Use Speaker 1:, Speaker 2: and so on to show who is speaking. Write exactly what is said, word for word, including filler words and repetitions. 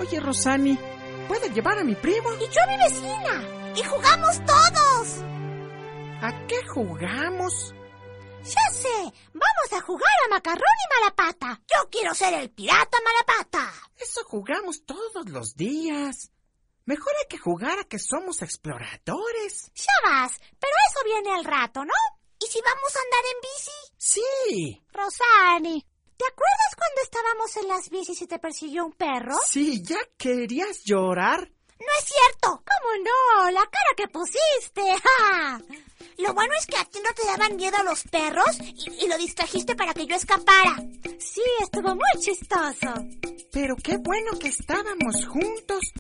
Speaker 1: Oye, Rosani, ¿puedo llevar a mi primo?
Speaker 2: Y yo a mi vecina. Y jugamos todos.
Speaker 1: ¿A qué jugamos?
Speaker 2: Ya sé, vamos a jugar a Macarrón y Malapata. Yo quiero ser el pirata Malapata.
Speaker 1: Eso jugamos todos los días. Mejor hay que jugar a que somos exploradores.
Speaker 2: Ya vas, pero eso viene al rato, ¿no? ¿Y si vamos a andar en bici?
Speaker 1: Sí.
Speaker 2: Rosani, ¿te acuerdas cuando estábamos en las bicis y te persiguió un perro?
Speaker 1: Sí, ¿ya querías llorar?
Speaker 2: No es cierto. ¿Cómo no? La cara que pusiste. ¡Ja! Lo bueno es que a ti no te daban miedo los perros y, y lo distrajiste para que yo escapara. Sí, estuvo muy chistoso.
Speaker 1: Pero qué bueno que estábamos juntos.